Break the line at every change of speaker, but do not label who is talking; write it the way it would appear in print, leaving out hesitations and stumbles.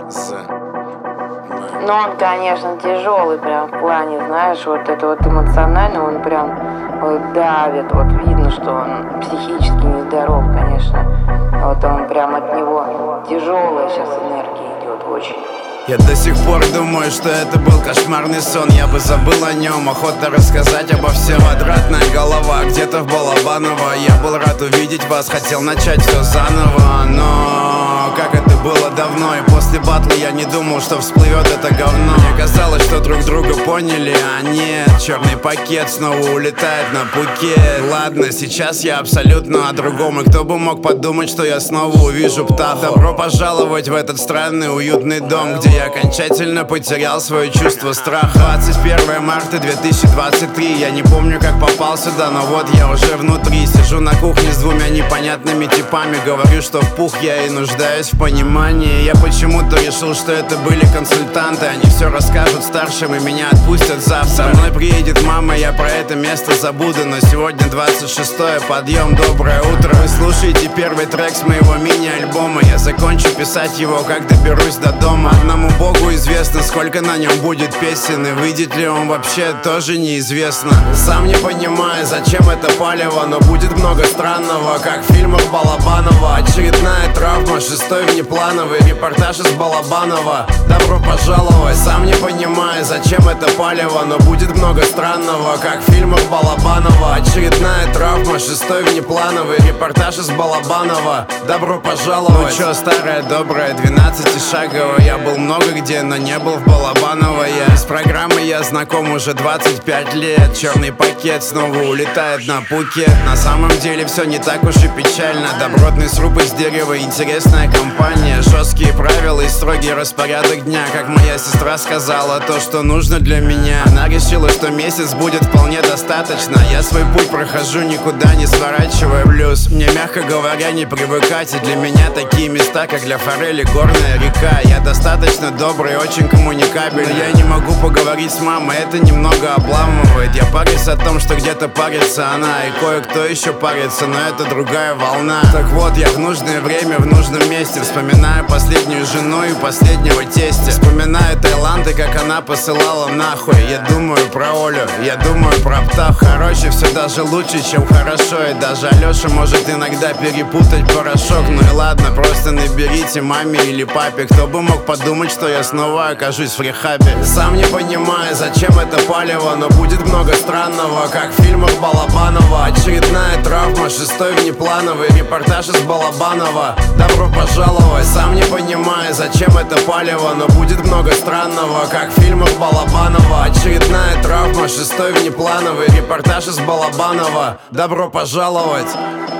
Но он, конечно, тяжелый прям в плане, знаешь, вот это вот эмоционально он прям вот давит, вот видно, что он психически нездоров, конечно. Вот он прям от него тяжелая сейчас энергия идет очень.
Я до сих пор думаю, что это был кошмарный сон. Я бы забыл о нем, охота рассказать обо всем. Квадратная голова где-то в Балабаново. Я был рад увидеть вас, хотел начать все заново. Но как это было давно, и после батла я не думал, что всплывет это говно. Мне казалось, что друг друга поняли, а нет. Черный пакет снова улетает на Пхукет. Ладно, сейчас я абсолютно о другом. И кто бы мог подумать, что я снова увижу птаху. Добро пожаловать в этот странный уютный дом, где я окончательно потерял свое чувство страха. 21 марта 2023. Я не помню, как попал сюда, но вот я уже внутри. Сижу на кухне с двумя непонятными типами. Говорю, что в пух я и нуждаюсь в понимании. Я почему-то решил, что это были консультанты. Они все расскажут старшим и меня отпустят завтра. Со мной приедет мама, я про это место забуду. Но сегодня 26-е, подъем, доброе утро. Вы слушаете первый трек с моего мини-альбома. Я закончу писать его, как доберусь до дома. Одному Богу известно, сколько на нем будет песен. И выйдет ли он вообще, тоже неизвестно. Сам не понимаю, зачем это палево, но будет много странного, как в фильмах Балабанова. Очередная травма, шестой внеплановый репортаж из Балабанова. Добро пожаловать. Сам не понимаю, зачем это палево, но будет много странного, как в фильмах Балабанова. Очередная травма, шестой внеплановый репортаж из Балабанова. Добро пожаловать. Ну чё, старая добрая 12-шаговая. Я был много где, но не был в Балабаново. С программой я знаком уже 25 лет. Черный пакет снова улетает на Пхукет. На самом деле все не так уж и печально. Добротный сруб из дерева, интересная компания. Жесткие правила и строгий распорядок дня. Как моя сестра сказала, то, что нужно для меня. Она решила, что месяц будет вполне достаточно. Я свой путь прохожу, никуда не сворачивая блюз. Мне, мягко говоря, не привыкать. И для меня такие места, как для форели, горная река. Я достаточно добрый, очень коммуникабельный. Но я не могу поговорить с мамой, это немного обламывает. Я парюсь о том, что где-то парится она. И кое-кто еще парится, но это другая волна. Так вот, я в нужное время, в нужном месте. Вспоминаю последнюю жену и последнего тестя. Вспоминаю Таиланд и как она посылала нахуй. Я думаю про Олю, я думаю про птаху. Короче, все даже лучше, чем хорошо. И даже Алеша может иногда перепутать порошок. Ну и ладно, просто наберите маме или папе. Кто бы мог подумать, что я снова окажусь в рехабе. Сам не понимаю, зачем это палево, но будет много странного, как в фильмах Балабанова. Очередная травма, шестой внеплановый репортаж из Балабанова. Добро пожаловать. Сам не понимаю, зачем это палево, но будет много странного, как в фильмах Балабанова. Очередная травма, шестой внеплановый репортаж из Балабанова. Добро пожаловать.